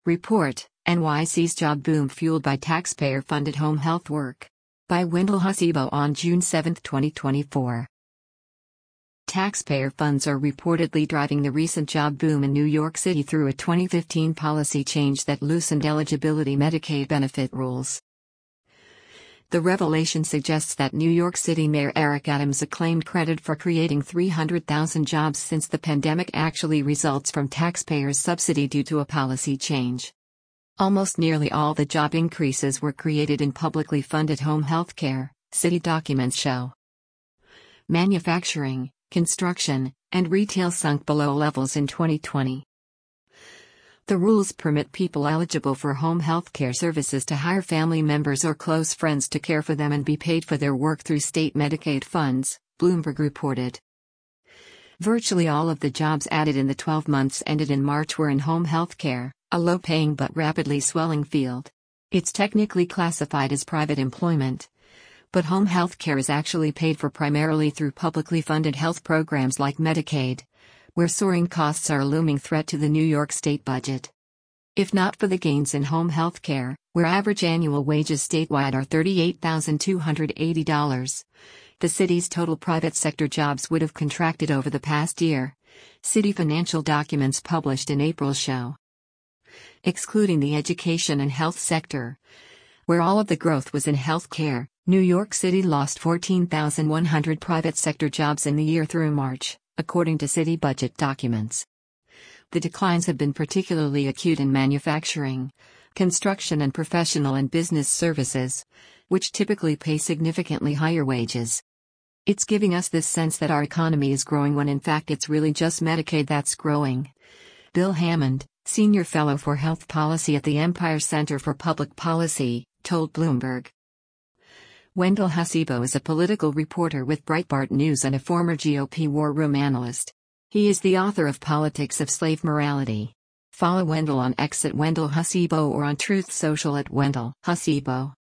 Report, NYC's job boom fueled by taxpayer-funded home health work. By Wendell Hasibo on June 7, 2024. Taxpayer funds are reportedly driving the recent job boom in New York City through a 2015 policy change that loosened eligibility Medicaid benefit rules. The revelation suggests that New York City Mayor Eric Adams' acclaimed credit for creating 300,000 jobs since the pandemic actually results from taxpayers' subsidy due to a policy change. Almost nearly all the job increases were created in publicly funded home health care, city documents show. Manufacturing, construction, and retail sunk below levels in 2020. The rules permit people eligible for home health care services to hire family members or close friends to care for them and be paid for their work through state Medicaid funds, Bloomberg reported. Virtually all of the jobs added in the 12 months ended in March were in home health care, a low-paying but rapidly swelling field. It's technically classified as private employment, but home health care is actually paid for primarily through publicly funded health programs like Medicaid, where soaring costs are a looming threat to the New York state budget. If not for the gains in home health care, where average annual wages statewide are $38,280, the city's total private sector jobs would have contracted over the past year, city financial documents published in April show. Excluding the education and health sector, where all of the growth was in health care, New York City lost 14,100 private sector jobs in the year through March, according to city budget documents. The declines have been particularly acute in manufacturing, construction, and professional and business services, which typically pay significantly higher wages. It's giving us this sense that our economy is growing when in fact it's really just Medicaid that's growing. Bill Hammond, Senior Fellow for Health Policy at the Empire Center for Public Policy, told Bloomberg. Wendell Hasibo is a political reporter with Breitbart News and a former GOP war room analyst. He is the author of Politics of Slave Morality. Follow Wendell on X at Wendell Hasibo or on Truth Social at Wendell Hasibo.